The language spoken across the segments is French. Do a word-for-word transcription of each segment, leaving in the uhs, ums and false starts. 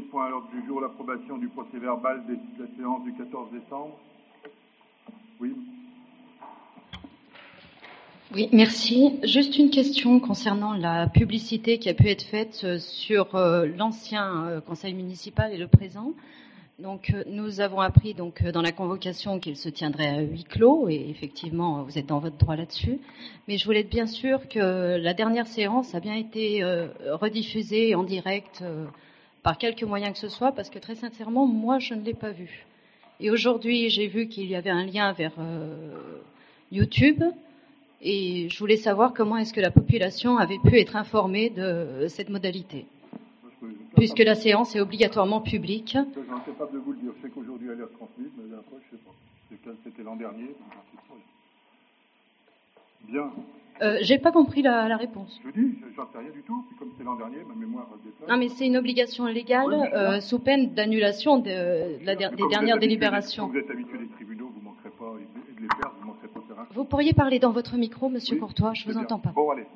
point à l'ordre du jour, l'approbation du procès-verbal de la séance du quatorze décembre. Oui. Oui, merci. Juste une question concernant la publicité qui a pu être faite sur euh, l'ancien euh, conseil municipal et le présent. Donc, euh, nous avons appris donc dans la convocation qu'il se tiendrait à huis clos, et effectivement, vous êtes dans votre droit là-dessus. Mais je voulais être bien sûr que la dernière séance a bien été euh, rediffusée en direct euh, par quelque moyen que ce soit, parce que très sincèrement, moi, je ne l'ai pas vue. Et aujourd'hui, j'ai vu qu'il y avait un lien vers euh, YouTube. Et je voulais savoir comment est-ce que la population avait pu être informée de cette modalité, puisque la séance est obligatoirement publique. Je suis incapable de vous le dire. Je sais qu'aujourd'hui elle est retransmise, mais la dernière fois, je ne sais pas. C'était l'an dernier. Bien. Euh, j'ai pas compris la, la réponse. Je dis, j'en sais rien du tout. Puis comme c'est l'an dernier, ma mémoire déplace. Non, mais c'est une obligation légale, oui, euh, sous peine d'annulation de, de la, des dernières délibérations. Quand vous êtes habitué des tribunaux, vous ne manquerez pas de les perdre, vous ne manquerez pas de faire un... Vous pourriez parler dans votre micro, Monsieur oui, Courtois, je ne vous bien. entends pas. Bon, allez.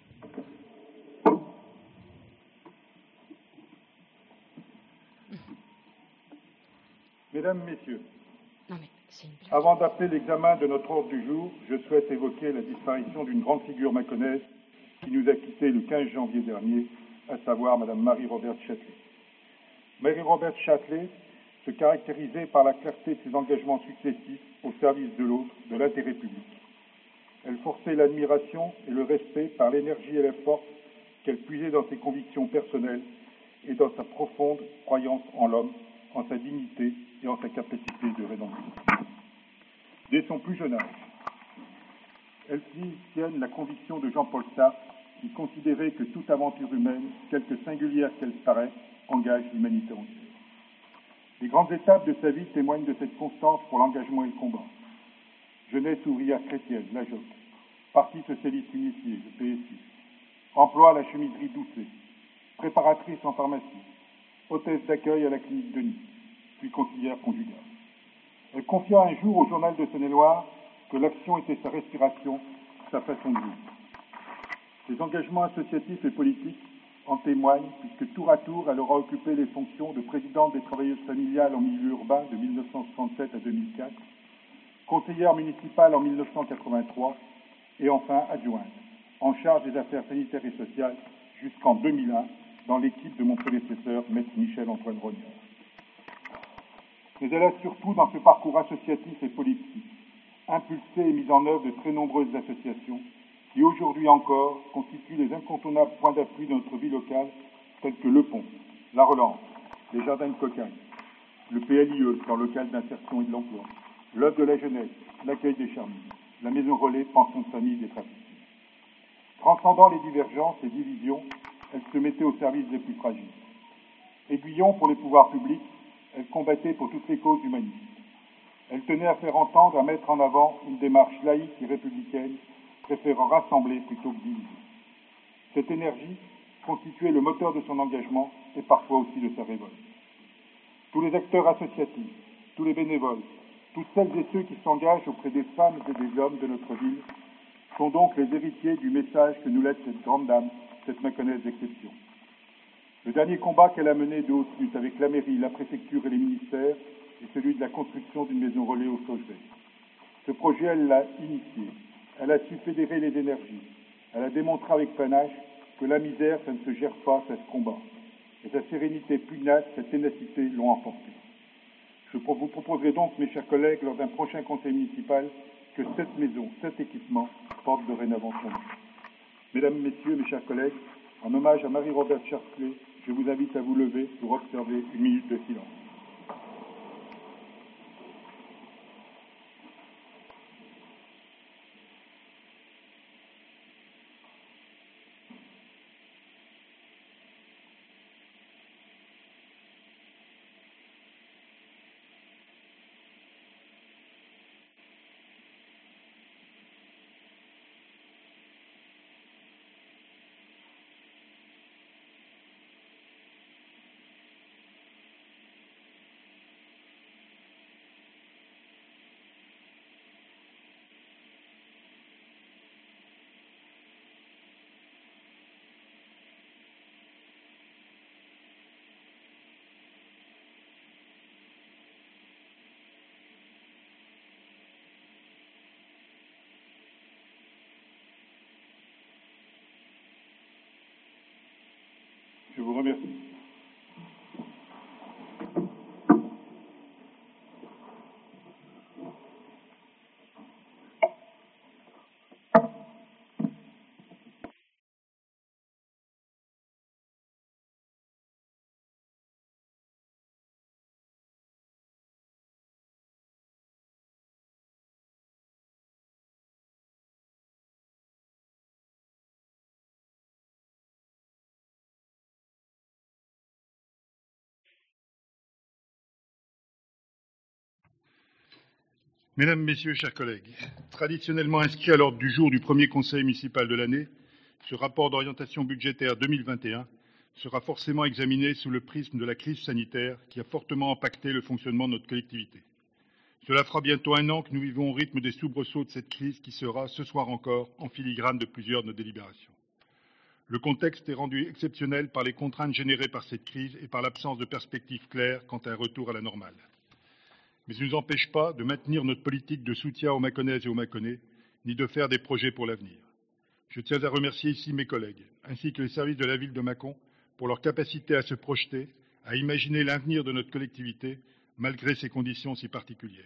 Mesdames, Messieurs, non, mais c'est une blague. Avant d'appeler l'examen de notre ordre du jour, je souhaite évoquer la disparition d'une grande figure macconnaise qui nous a quittés le quinze janvier dernier, à savoir Madame Marie-Robert Châtelet. Marie-Robert Châtelet se caractérisait par la clarté de ses engagements successifs au service de l'autre, de l'intérêt public. Elle forçait l'admiration et le respect par l'énergie et la force qu'elle puisait dans ses convictions personnelles et dans sa profonde croyance en l'homme, en sa dignité et en sa capacité de rédemption. Dès son plus jeune âge, elle fit sienne la conviction de Jean-Paul Sartre, qui considérait que toute aventure humaine, quelque singulière qu'elle paraisse, engage l'humanité entière. Les grandes étapes de sa vie témoignent de cette constance pour l'engagement et le combat. Jeunesse ouvrière chrétienne, la J O C, Parti socialiste unifié, le P S U, emploi à la chemiserie Doucet, préparatrice en pharmacie, hôtesse d'accueil à la clinique de Nice, puis conseillère conjugale. Elle confia un jour au journal de Saône-et-Loire que l'action était sa respiration, sa façon de vivre. Ses engagements associatifs et politiques en témoignent, puisque tour à tour, elle aura occupé les fonctions de présidente des travailleuses familiales en milieu urbain de mille neuf cent soixante-sept à deux mille quatre, conseillère municipale en mille neuf cent quatre-vingt-trois et enfin adjointe, en charge des affaires sanitaires et sociales jusqu'en deux mille un, dans l'équipe de mon prédécesseur, maître Michel-Antoine Rognard. Mais elle a surtout, dans ce parcours associatif et politique, impulsé et mis en œuvre de très nombreuses associations qui, aujourd'hui encore, constituent les incontournables points d'appui de notre vie locale, tels que Le Pont, La Relance, les Jardins de Cocagne, le P L I E, plan local d'insertion et de l'emploi, l'œuvre de la jeunesse, l'accueil des charmilles, la maison relais, pension de famille des trafiquants. Transcendant les divergences et divisions, elle se mettait au service des plus fragiles. Aiguillon pour les pouvoirs publics, elle combattait pour toutes les causes humanistes. Elle tenait à faire entendre, à mettre en avant une démarche laïque et républicaine, préférant rassembler plutôt que diviser. Cette énergie constituait le moteur de son engagement et parfois aussi de sa révolte. Tous les acteurs associatifs, tous les bénévoles, toutes celles et ceux qui s'engagent auprès des femmes et des hommes de notre ville sont donc les héritiers du message que nous laisse cette grande dame, cette méconnaisse d'exception. Le dernier combat qu'elle a mené de haute lutte avec la mairie, la préfecture et les ministères est celui de la construction d'une maison relais au Saugevet. Ce projet, elle l'a initié. Elle a su fédérer les énergies. Elle a démontré avec panache que la misère, ça ne se gère pas, ça se combat. Et sa sérénité pugnace, sa ténacité l'ont emporté. Je vous proposerai donc, mes chers collègues, lors d'un prochain conseil municipal, que cette maison, cet équipement, porte dorénavant son nom. Mesdames, Messieurs, mes chers collègues, en hommage à Marie-Robert Châtelet, je vous invite à vous lever pour observer une minute de silence. Je vous remercie. Mesdames, Messieurs, chers collègues, traditionnellement inscrit à l'ordre du jour du premier conseil municipal de l'année, ce rapport d'orientation budgétaire deux mille vingt et un sera forcément examiné sous le prisme de la crise sanitaire qui a fortement impacté le fonctionnement de notre collectivité. Cela fera bientôt un an que nous vivons au rythme des soubresauts de cette crise qui sera, ce soir encore, en filigrane de plusieurs de nos délibérations. Le contexte est rendu exceptionnel par les contraintes générées par cette crise et par l'absence de perspectives claires quant à un retour à la normale. Mais ce ne nous empêche pas de maintenir notre politique de soutien aux Mâconnaises et aux Mâconnais, ni de faire des projets pour l'avenir. Je tiens à remercier ici mes collègues, ainsi que les services de la ville de Mâcon, pour leur capacité à se projeter, à imaginer l'avenir de notre collectivité, malgré ces conditions si particulières.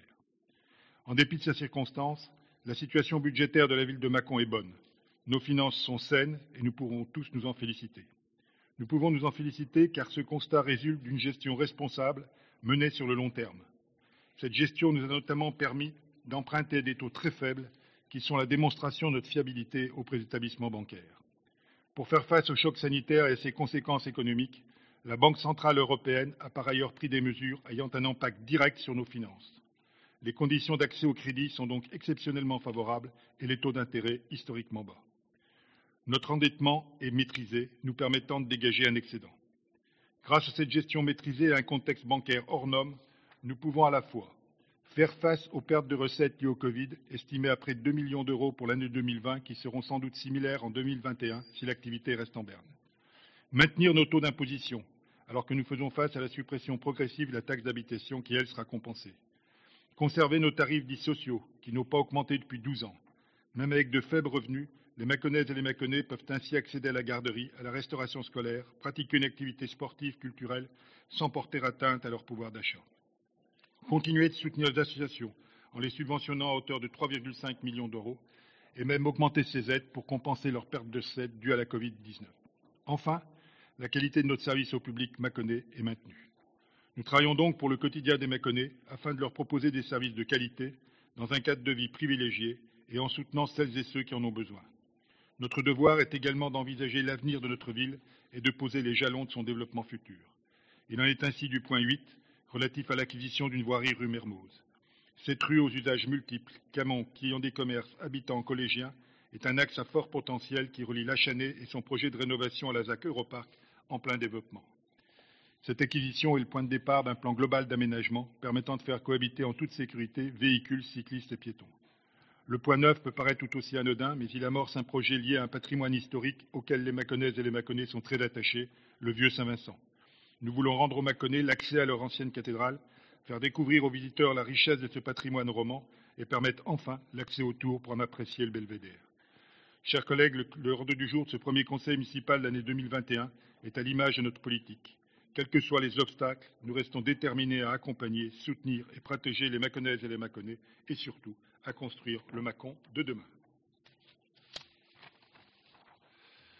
En dépit de ces circonstances, la situation budgétaire de la ville de Mâcon est bonne. Nos finances sont saines et nous pourrons tous nous en féliciter. Nous pouvons nous en féliciter car ce constat résulte d'une gestion responsable menée sur le long terme. Cette gestion nous a notamment permis d'emprunter des taux très faibles qui sont la démonstration de notre fiabilité auprès des établissements bancaires. Pour faire face au choc sanitaire et à ses conséquences économiques, la Banque centrale européenne a par ailleurs pris des mesures ayant un impact direct sur nos finances. Les conditions d'accès au crédit sont donc exceptionnellement favorables et les taux d'intérêt historiquement bas. Notre endettement est maîtrisé, nous permettant de dégager un excédent. Grâce à cette gestion maîtrisée et à un contexte bancaire hors norme, nous pouvons à la fois faire face aux pertes de recettes liées au Covid, estimées à près de deux millions d'euros pour l'année deux mille vingt, qui seront sans doute similaires en deux mille vingt et un si l'activité reste en berne. Maintenir nos taux d'imposition, alors que nous faisons face à la suppression progressive de la taxe d'habitation qui, elle, sera compensée. Conserver nos tarifs dits sociaux, qui n'ont pas augmenté depuis douze ans. Même avec de faibles revenus, les Mâconnaises et les Mâconnais peuvent ainsi accéder à la garderie, à la restauration scolaire, pratiquer une activité sportive, culturelle, sans porter atteinte à leur pouvoir d'achat. Continuer de soutenir les associations en les subventionnant à hauteur de trois virgule cinq millions d'euros et même augmenter ces aides pour compenser leurs pertes de recettes dues à la Covid dix-neuf. Enfin, la qualité de notre service au public mâconnais est maintenue. Nous travaillons donc pour le quotidien des Mâconnais afin de leur proposer des services de qualité dans un cadre de vie privilégié et en soutenant celles et ceux qui en ont besoin. Notre devoir est également d'envisager l'avenir de notre ville et de poser les jalons de son développement futur. Il en est ainsi du point huit, relatif à l'acquisition d'une voirie rue Mermoz. Cette rue aux usages multiples, Camon, qui ont des commerces, habitants, collégiens, est un axe à fort potentiel qui relie La Chanée et son projet de rénovation à la Z A C Europark en plein développement. Cette acquisition est le point de départ d'un plan global d'aménagement permettant de faire cohabiter en toute sécurité véhicules, cyclistes et piétons. Le point neuf peut paraître tout aussi anodin, mais il amorce un projet lié à un patrimoine historique auquel les Mâconnaises et les Mâconnais sont très attachés, le vieux Saint-Vincent. Nous voulons rendre aux Mâconnais l'accès à leur ancienne cathédrale, faire découvrir aux visiteurs la richesse de ce patrimoine roman et permettre enfin l'accès aux tours pour en apprécier le belvédère. Chers collègues, l'ordre du jour de ce premier conseil municipal de l'année deux mille vingt et un est à l'image de notre politique. Quels que soient les obstacles, nous restons déterminés à accompagner, soutenir et protéger les Mâconnaises et les Mâconnais et surtout à construire le Mâcon de demain.